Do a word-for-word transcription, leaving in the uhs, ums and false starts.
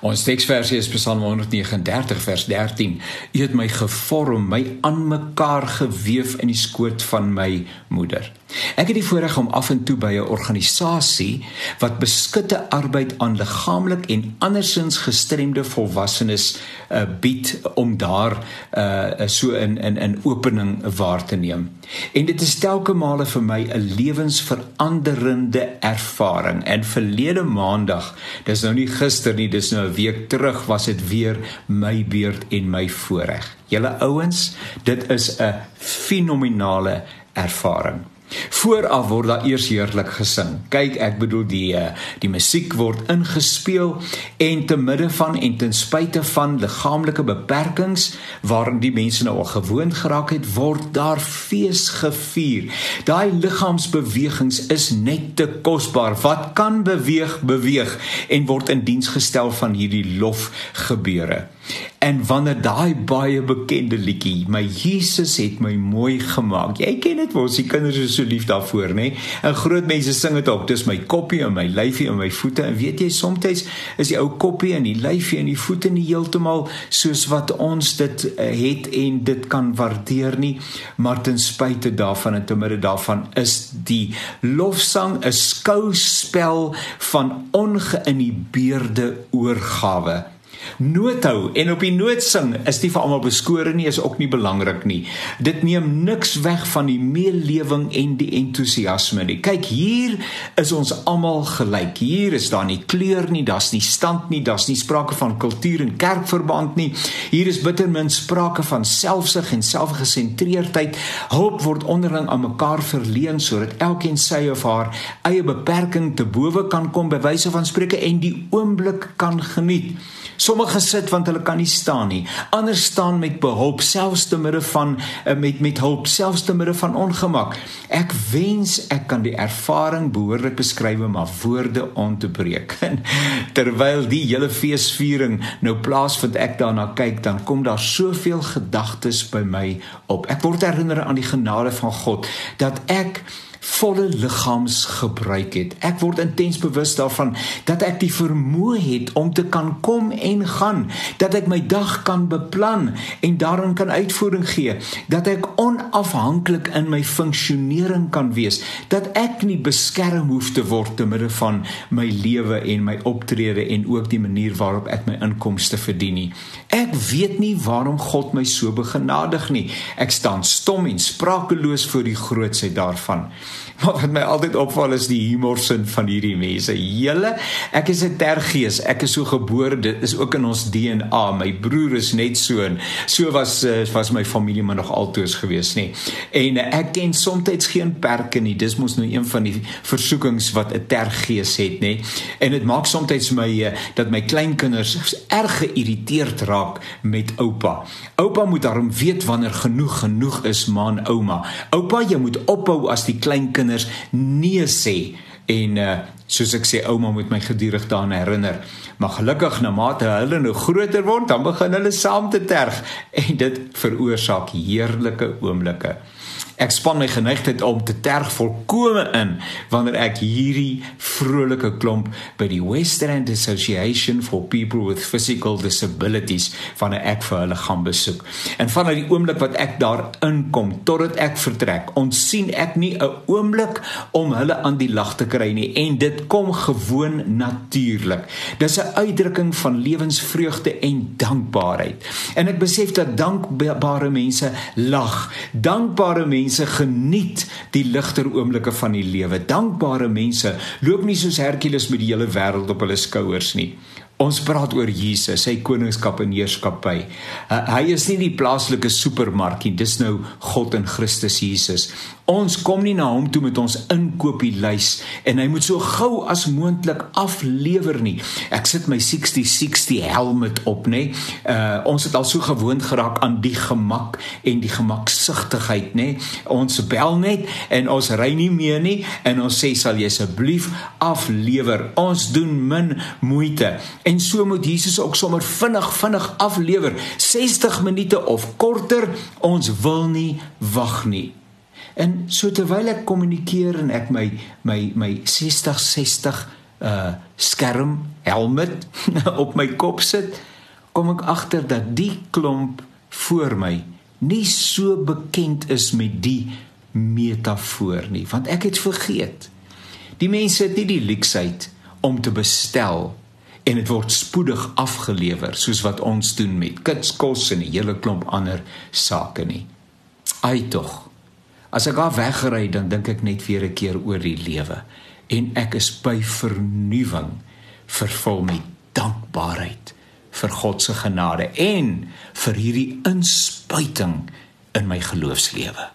Ons teksversie is Psalm honderd vyf nege vers dertien. U het my gevorm, my aan mekaar geweef in die skoot van my moeder. Ek het die voorreg om af en toe by 'n organisasie wat beskutte arbeid aan liggaamlik en andersins gestremde volwassenes uh, bied om daar uh, so in, in, in opening waar te neem. En dit is telke male vir my 'n lewensveranderende ervaring. En verlede maandag, dis nou nie gister nie, dis nou 'n week terug, was dit weer my beurt en my voorreg. Julle ouens, dit is 'n fenominale ervaring. Vooraf word daar eers heerlik gesing. Kyk, ek bedoel die die musiek word ingespeel en te midde van en ten spyte van liggaamlike beperkings waarin die mense nou al gewoond geraak het, word daar fees gevier. Daai liggaamsbewegings is net te kosbaar. Wat kan beweeg, beweeg en word in diens gestel van hierdie lofgebeure. En wanneer daai baie bekende liedjie, my Jesus het my mooi gemaak. Jy ken dit mos, die kinders is so lief daarvoor, nê? En groot mense sing dit ook. Dis my koppie en my lyfie en my voete. En weet jy, soms is die ou koppie en die lyfie en die voete nie heeltemal soos wat ons dit het en dit kan waardeer nie, maar ten spyte daarvan en te midde daarvan is die lofsang 'n skouspel van ongeïnhibeerde oorgawe. Noothou en op die noot sing is nie vir almal beskore nie, is ook nie belangrik nie. Dit neem niks weg van die meelewing en die entoesiasme nie. Kyk, hier is ons almal gelyk. Hier is daar nie kleur nie, daar's nie stand nie, daar's nie sprake van kultuur en kerkverband nie. Hier is bitter min sprake van selfsug en selfgesentreerdheid. Hulp word onderling aan mekaar verleen sodat elkeen sy of haar eie beperking te bowe kan kom, by wyse van spreke, en die oomblik kan geniet. Sommige sit want hulle kan nie staan nie. Ander staan met behulp, selfs te midde van met met hulp, selfs te midde van ongemak. Ek wens ek kan die ervaring behoorlik beskryf, maar woorde om te breek. Terwyl die hele feesviering nou plaasvind, ek daarna kyk, dan kom daar soveel gedagtes by my op. Ek word herinner aan die genade van God dat ek volle liggaamsgebruik het. Ek word intens bewus daarvan dat ek die vermoë het om te kan kom en gaan, dat ek my dag kan beplan en daarin kan uitvoering gee, dat ek onafhanklik in my funksionering kan wees, dat ek nie beskerm hoef te word te midde van my lewe en my optrede en ook die manier waarop ek my inkomste verdien nie. Ek weet nie waarom God my so begenadig nie. Ek staan stom en sprakeloos voor die grootsheid daarvan. Maar wat my altyd opval is die humorsin van hierdie mense. Julle, ek is 'n tergees, ek is so gebore, dit is ook in ons D N A, my broer is net so, en so was, was my familie maar nog altoos gewees, nie. En ek ken soms geen perke nie, dis mos nou een van die versoekings wat 'n tergees het, nie. En dit maak soms my, dat my kleinkinders erg geïrriteerd raak met oupa. Oupa moet daarom weet wanneer genoeg genoeg is, man, ouma. Oupa, jy moet ophou as die kleinkinders nee sê, en uh, soos ek sê, ouma moet my gedurig daaraan herinner, maar gelukkig na mate hulle nou groter word, dan begin hulle saam te terg, en dit veroorsaak heerlike oomblikke. Ek span my geneigtheid om te terg volkome in, wanneer ek hierdie vrolike klomp by die Western Association for People with Physical Disabilities, wanneer ek vir hulle gaan besoek. En vanuit die oomblik wat ek daar inkom, totdat ek vertrek, ontsien ek nie 'n oomblik om hulle aan die lag te kry nie, en dit kom gewoon natuurlik. Dis 'n uitdrukking van lewensvreugde en dankbaarheid. En ek besef dat dankbare mense lag, dankbare mense Mense geniet die ligter oomblikke van die lewe. Dankbare mense loop nie soos Hercules met die hele wêreld op hulle skouers nie. Ons praat oor Jesus, sy koningskap en heerskappy. Uh, hy is nie die plaaslike supermark nie, dis nou God in Christus Jesus. Ons kom nie na hom toe met ons inkopieslys en hy moet so gou as moontlik aflewer nie. Ek sit my sixty sixty helmet op, nê. Uh, ons het al so gewoond geraak aan die gemak en die gemaksigtigheid, nê. Ons bel net en ons ry nie meer nie en ons sê sal jy asseblief aflewer. Ons doen min moeite. En so moet Jesus ook sommer vinnig, vinnig aflewer. sestig minute of korter, ons wil nie wag nie. En so terwyl ek kommunikeer en ek my my my sestig sestig uh skerm helmet op my kop sit, kom ek agter dat die klomp voor my nie so bekend is met die metafoor nie, want ek het vergeet. Die mense het nie die luksheid om te bestel en het word spoedig afgelewer, soos wat ons doen met kitskos en 'n hele klomp ander sake nie. Ai tog, as ek daar wegry, dan dink ek net weer 'n keer oor die lewe, en ek is by vernuwing vervul met dankbaarheid vir God se genade en vir hierdie inspuiting in my geloofslewe.